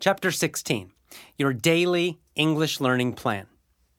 Chapter 16, Your Daily English Learning Plan.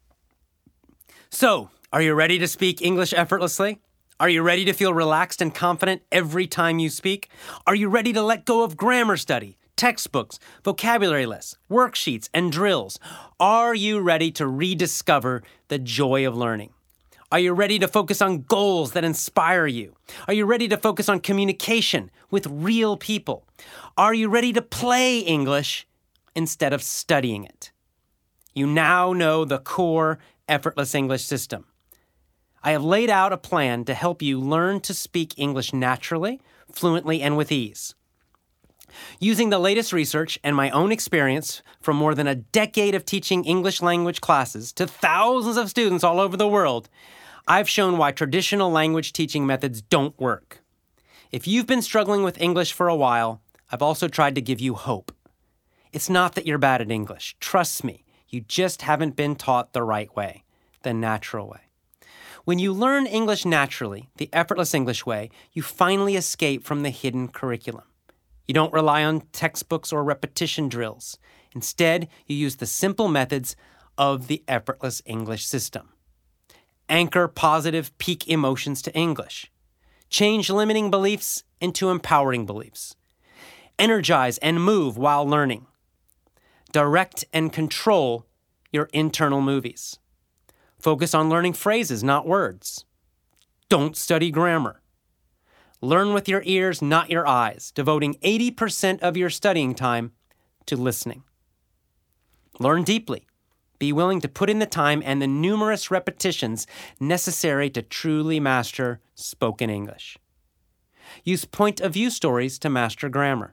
So, are you ready to speak English effortlessly? Are you ready to feel relaxed and confident every time you speak? Are you ready to let go of grammar study, textbooks, vocabulary lists, worksheets, and drills? Are you ready to rediscover the joy of learning? Are you ready to focus on goals that inspire you? Are you ready to focus on communication with real people? Are you ready to play English instead of studying it? You now know the core effortless English system. I have laid out a plan to help you learn to speak English naturally, fluently, and with ease. Using the latest research and my own experience from more than a decade of teaching English language classes to thousands of students all over the world, I've shown why traditional language teaching methods don't work. If you've been struggling with English for a while, I've also tried to give you hope. It's not that you're bad at English. Trust me, you just haven't been taught the right way, the natural way. When you learn English naturally, the effortless English way, you finally escape from the hidden curriculum. You don't rely on textbooks or repetition drills. Instead, you use the simple methods of the effortless English system. Anchor positive peak emotions to English. Change limiting beliefs into empowering beliefs. Energize and move while learning. Direct and control your internal movies. Focus on learning phrases, not words. Don't study grammar. Learn with your ears, not your eyes, devoting 80% of your studying time to listening. Learn deeply. Be willing to put in the time and the numerous repetitions necessary to truly master spoken English. Use point-of-view stories to master grammar.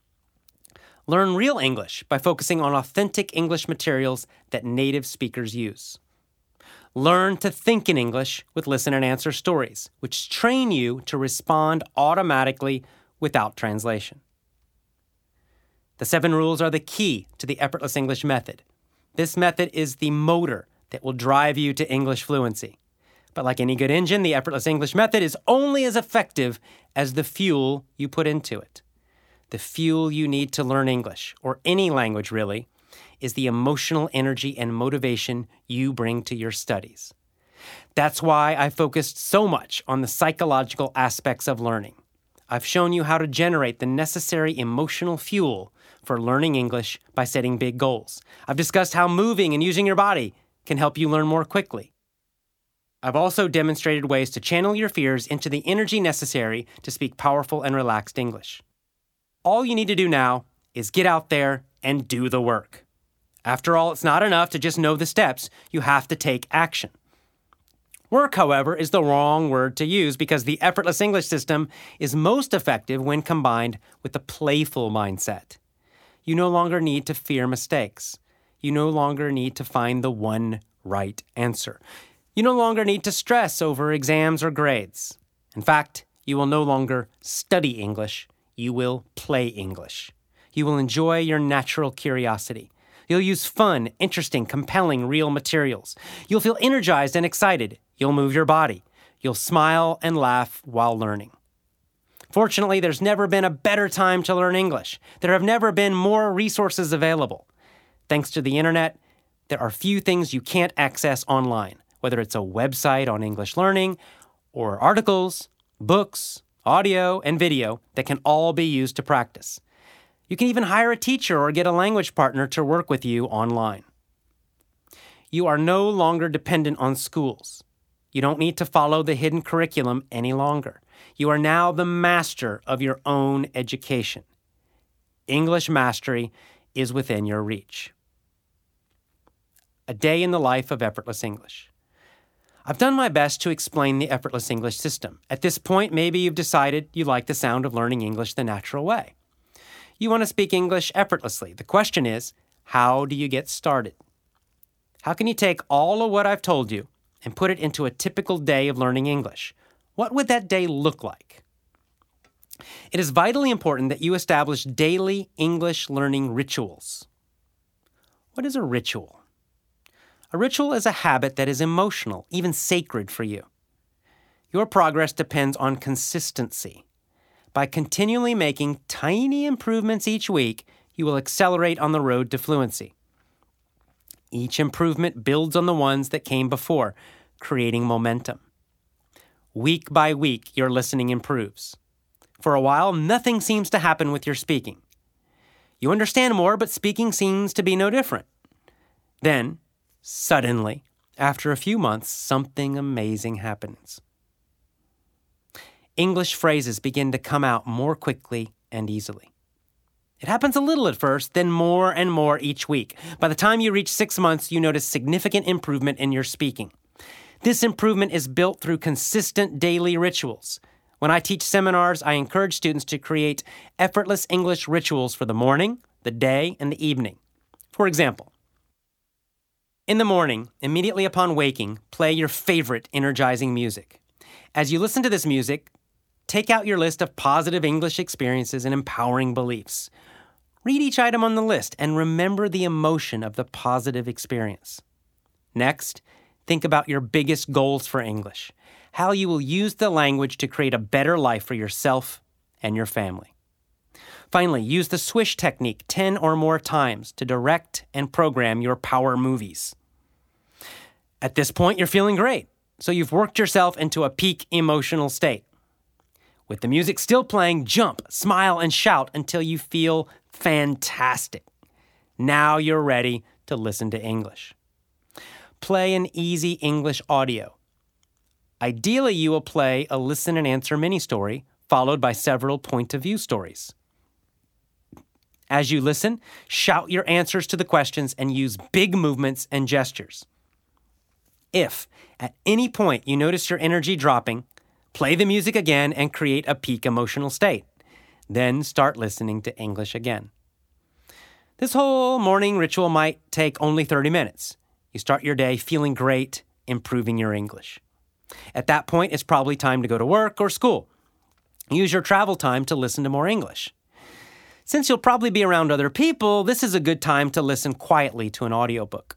Learn real English by focusing on authentic English materials that native speakers use. Learn to think in English with listen and answer stories, which train you to respond automatically without translation. The 7 rules are the key to the effortless English method. This method is the motor that will drive you to English fluency. But like any good engine, the effortless English method is only as effective as the fuel you put into it. The fuel you need to learn English, or any language really, is the emotional energy and motivation you bring to your studies. That's why I focused so much on the psychological aspects of learning. I've shown you how to generate the necessary emotional fuel for learning English by setting big goals. I've discussed how moving and using your body can help you learn more quickly. I've also demonstrated ways to channel your fears into the energy necessary to speak powerful and relaxed English. All you need to do now is get out there and do the work. After all, it's not enough to just know the steps. You have to take action. Work, however, is the wrong word to use because the effortless English system is most effective when combined with a playful mindset. You no longer need to fear mistakes. You no longer need to find the one right answer. You no longer need to stress over exams or grades. In fact, you will no longer study English. You will play English. You will enjoy your natural curiosity. You'll use fun, interesting, compelling, real materials. You'll feel energized and excited. You'll move your body. You'll smile and laugh while learning. Fortunately, there's never been a better time to learn English. There have never been more resources available. Thanks to the internet, there are few things you can't access online, whether it's a website on English learning or articles, books, audio, and video that can all be used to practice. You can even hire a teacher or get a language partner to work with you online. You are no longer dependent on schools. You don't need to follow the hidden curriculum any longer. You are now the master of your own education. English mastery is within your reach. A day in the life of effortless English. I've done my best to explain the effortless English system. At this point, maybe you've decided you like the sound of learning English the natural way. You want to speak English effortlessly. The question is, how do you get started? How can you take all of what I've told you and put it into a typical day of learning English? What would that day look like? It is vitally important that you establish daily English learning rituals. What is a ritual? A ritual is a habit that is emotional, even sacred for you. Your progress depends on consistency. By continually making tiny improvements each week, you will accelerate on the road to fluency. Each improvement builds on the ones that came before, creating momentum. Week by week, your listening improves. For a while, nothing seems to happen with your speaking. You understand more, but speaking seems to be no different. Then, suddenly, after a few months, something amazing happens. English phrases begin to come out more quickly and easily. It happens a little at first, then more and more each week. By the time you reach 6 months, you notice significant improvement in your speaking. This improvement is built through consistent daily rituals. When I teach seminars, I encourage students to create effortless English rituals for the morning, the day, and the evening. For example, in the morning, immediately upon waking, play your favorite energizing music. As you listen to this music, take out your list of positive English experiences and empowering beliefs. Read each item on the list and remember the emotion of the positive experience. Next, think about your biggest goals for English, how you will use the language to create a better life for yourself and your family. Finally, use the swish technique 10 or more times to direct and program your power movies. At this point, you're feeling great, so you've worked yourself into a peak emotional state. With the music still playing, jump, smile, and shout until you feel fantastic. Now you're ready to listen to English. Play an easy English audio. Ideally, you will play a listen and answer mini-story, followed by several point-of-view stories. As you listen, shout your answers to the questions and use big movements and gestures. If, at any point, you notice your energy dropping, play the music again and create a peak emotional state. Then start listening to English again. This whole morning ritual might take only 30 minutes. You start your day feeling great, improving your English. At that point, it's probably time to go to work or school. Use your travel time to listen to more English. Since you'll probably be around other people, this is a good time to listen quietly to an audiobook.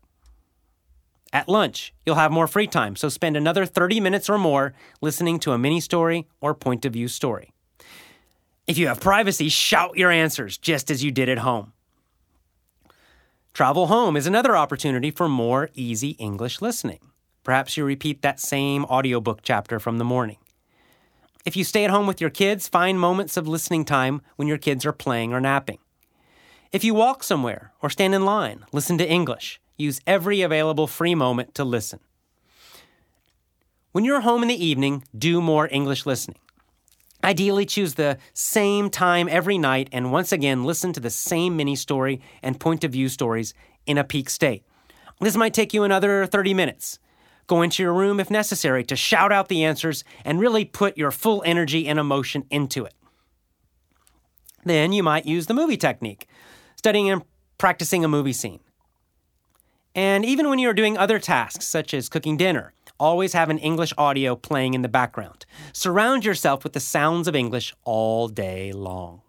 At lunch, you'll have more free time, so spend another 30 minutes or more listening to a mini-story or point-of-view story. If you have privacy, shout your answers just as you did at home. Travel home is another opportunity for more easy English listening. Perhaps you repeat that same audiobook chapter from the morning. If you stay at home with your kids, find moments of listening time when your kids are playing or napping. If you walk somewhere or stand in line, listen to English. Use every available free moment to listen. When you're home in the evening, do more English listening. Ideally, choose the same time every night and once again listen to the same mini-story and point-of-view stories in a peak state. This might take you another 30 minutes. Go into your room if necessary to shout out the answers and really put your full energy and emotion into it. Then you might use the movie technique, studying and practicing a movie scene. And even when you're doing other tasks, such as cooking dinner, always have an English audio playing in the background. Surround yourself with the sounds of English all day long.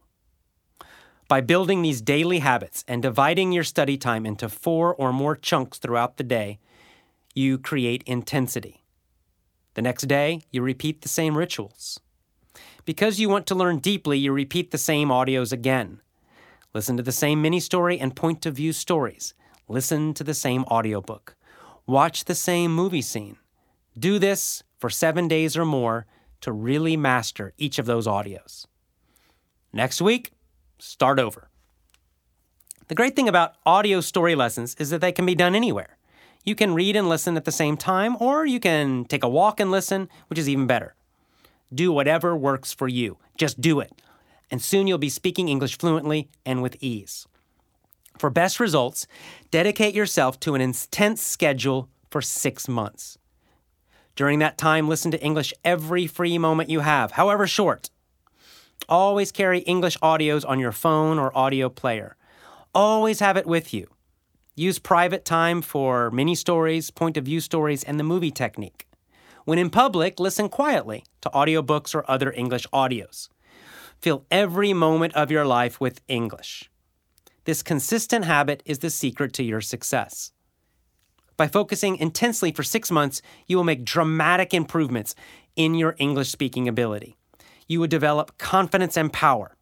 By building these daily habits and dividing your study time into 4 or more chunks throughout the day, you create intensity. The next day, you repeat the same rituals. Because you want to learn deeply, you repeat the same audios again. Listen to the same mini-story and point-of-view stories. Listen to the same audiobook. Watch the same movie scene. Do this for 7 days or more to really master each of those audios. Next week, start over. The great thing about audio story lessons is that they can be done anywhere. You can read and listen at the same time, or you can take a walk and listen, which is even better. Do whatever works for you. Just do it. And soon you'll be speaking English fluently and with ease. For best results, dedicate yourself to an intense schedule for 6 months. During that time, listen to English every free moment you have, however short. Always carry English audios on your phone or audio player. Always have it with you. Use private time for mini-stories, point-of-view stories, and the movie technique. When in public, listen quietly to audiobooks or other English audios. Fill every moment of your life with English. This consistent habit is the secret to your success. By focusing intensely for 6 months, you will make dramatic improvements in your English speaking ability. You will develop confidence and power.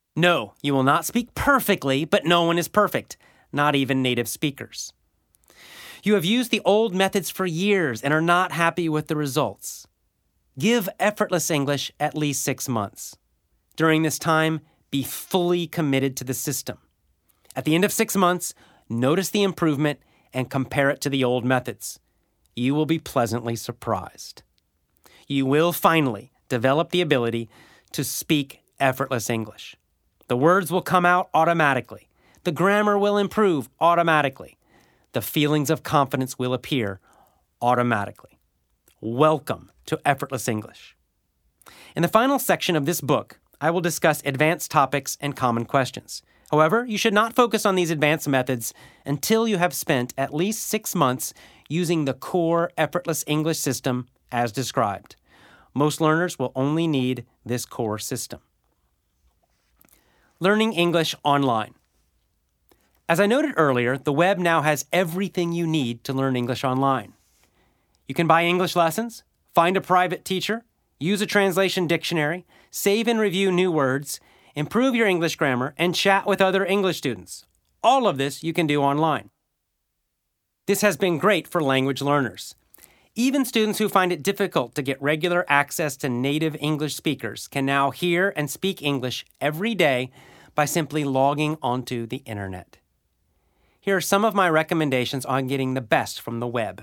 No, you will not speak perfectly, but no one is perfect, not even native speakers. You have used the old methods for years and are not happy with the results. Give Effortless English at least 6 months. During this time, be fully committed to the system. At the end of 6 months, notice the improvement and compare it to the old methods. You will be pleasantly surprised. You will finally develop the ability to speak effortless English. The words will come out automatically. The grammar will improve automatically. The feelings of confidence will appear automatically. Welcome to Effortless English. In the final section of this book, I will discuss advanced topics and common questions. However, you should not focus on these advanced methods until you have spent at least 6 months using the core Effortless English system as described. Most learners will only need this core system. Learning English online. As I noted earlier, the web now has everything you need to learn English online. You can buy English lessons, find a private teacher, use a translation dictionary, save and review new words, improve your English grammar, and chat with other English students. All of this you can do online. This has been great for language learners. Even students who find it difficult to get regular access to native English speakers can now hear and speak English every day by simply logging onto the internet. Here are some of my recommendations on getting the best from the web.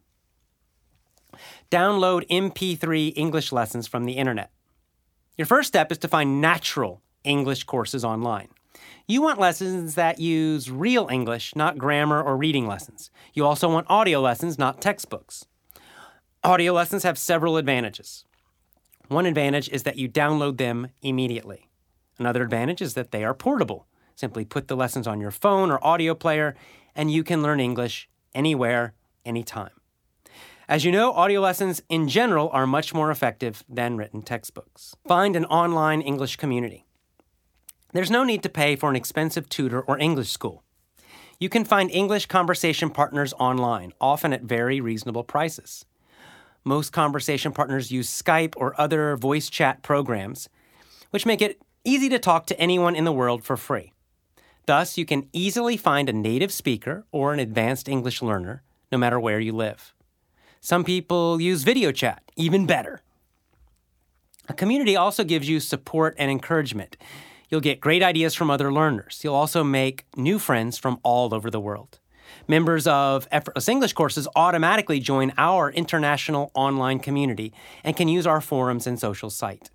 Download MP3 English lessons from the internet. Your first step is to find natural English courses online. You want lessons that use real English, not grammar or reading lessons. You also want audio lessons, not textbooks. Audio lessons have several advantages. One advantage is that you download them immediately. Another advantage is that they are portable. Simply put the lessons on your phone or audio player, and you can learn English anywhere, anytime. As you know, audio lessons in general are much more effective than written textbooks. Find an online English community. There's no need to pay for an expensive tutor or English school. You can find English conversation partners online, often at very reasonable prices. Most conversation partners use Skype or other voice chat programs, which make it easy to talk to anyone in the world for free. Thus, you can easily find a native speaker or an advanced English learner, no matter where you live. Some people use video chat, even better. A community also gives you support and encouragement. You'll get great ideas from other learners. You'll also make new friends from all over the world. Members of Effortless English courses automatically join our international online community and can use our forums and social site.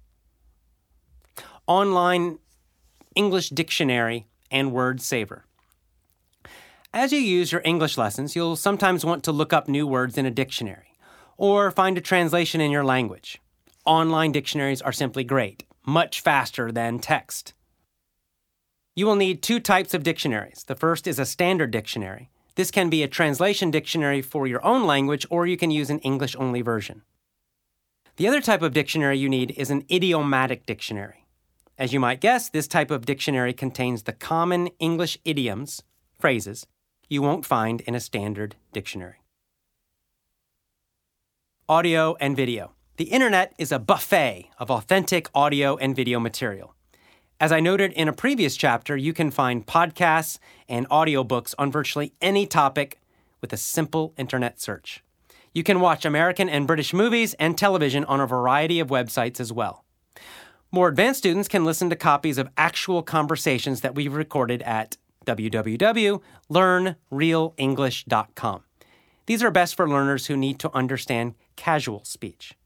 Online English dictionary and word saver. As you use your English lessons, you'll sometimes want to look up new words in a dictionary or find a translation in your language. Online dictionaries are simply great, much faster than text. You will need 2 types of dictionaries. The first is a standard dictionary. This can be a translation dictionary for your own language, or you can use an English-only version. The other type of dictionary you need is an idiomatic dictionary. As you might guess, this type of dictionary contains the common English idioms, phrases, you won't find in a standard dictionary. Audio and video. The internet is a buffet of authentic audio and video material. As I noted in a previous chapter, you can find podcasts and audiobooks on virtually any topic with a simple internet search. You can watch American and British movies and television on a variety of websites as well. More advanced students can listen to copies of actual conversations that we've recorded at www.learnrealenglish.com. These are best for learners who need to understand casual speech.